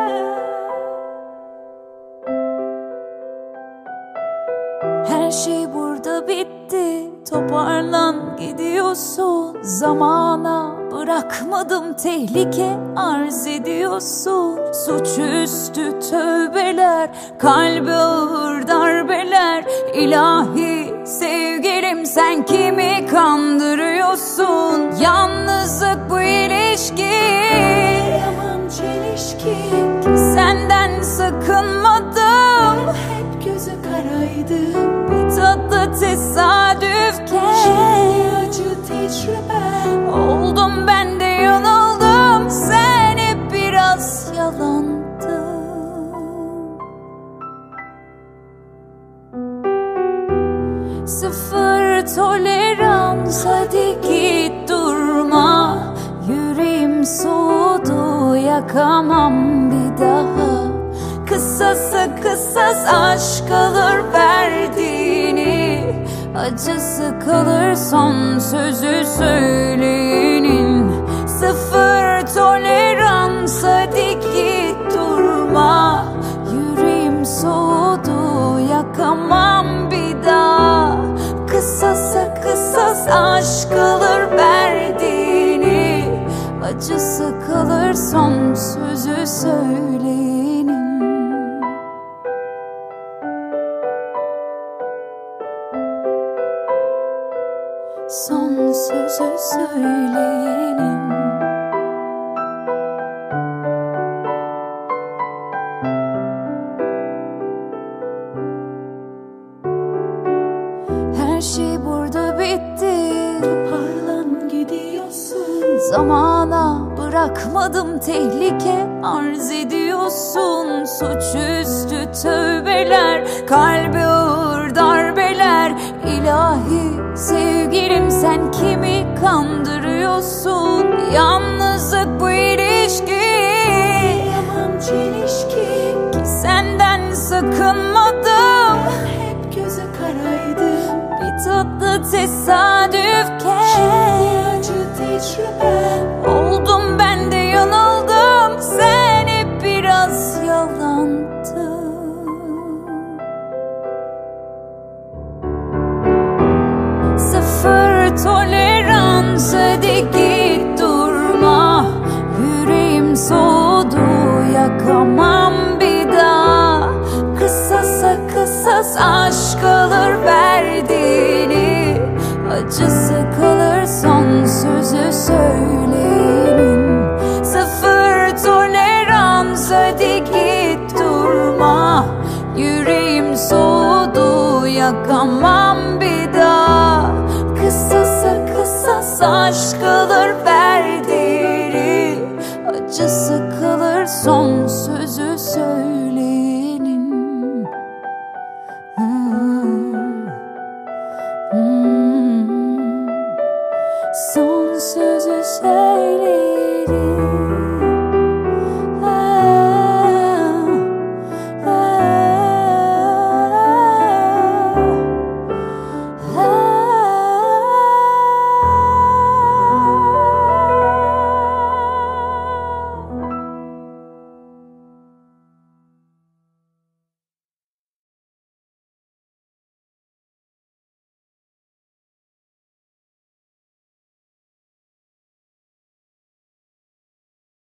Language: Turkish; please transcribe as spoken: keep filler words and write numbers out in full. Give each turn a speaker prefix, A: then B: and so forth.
A: Her şey burada bitti, toparlan gidiyorsun. Zamana bırakmadım, tehlike arz ediyorsun. Suçüstü tövbeler, kalbe ağır darbeler. İlahi sevgilim, sen kimi kandırıyorsun? Yalnızlık bu ilişki,
B: yaman çelişki.
A: senden sakınmadım,
B: Hep gözü karaydı,
A: bir tatlı tesadüfken.
B: şimdi acı tecrübe.
A: Oldum ben de yanıldım, sen hep biraz yalandın. Sıfır tolerans, hadi git durma. Yüreğim soğudu, yakamam bir daha. Kısasa kısas aşk alır verdiğini, acısı kalır son sözü söyleyenin. Sıfır tolerans, hadi git durma. Yüreğim soğudu, yakamam bir daha. Kısasa kısas aşk alır verdiğini, acısı kalır son sözü söyleyenin. Son sözü söyleyenin. Her şey burada bitti,
B: Toparlan gidiyorsun.
A: zamana bırakmadım, tehlike arz ediyorsun. Suçüstü tövbeler, kalbe ağır darbeler. İlahi sevgilim, sen kimi kandırıyorsun? Yalnızlık bu ilişki,
B: Yaman çelişki.
A: ki senden sakınmadım.
B: Hep gözü karaydı,
A: Bir tatlı tesadüfken
B: şimdi acı tecrübe.
A: oldum ben de yanıldım, sen hep biraz yalandın. Sıfır tolerans, hadi git durma. Yüreğim soğudu, yakamam bir daha. Kısasa kısas aşk alır verdiğini, acısı kalır son sözü söyleyenin. Sıfır tolerans, hadi git durma. Yüreğim soğudu, yakamam bir daha. Kısasa kısas aşk alır verdiğini, acısı kalır son sözü söyle.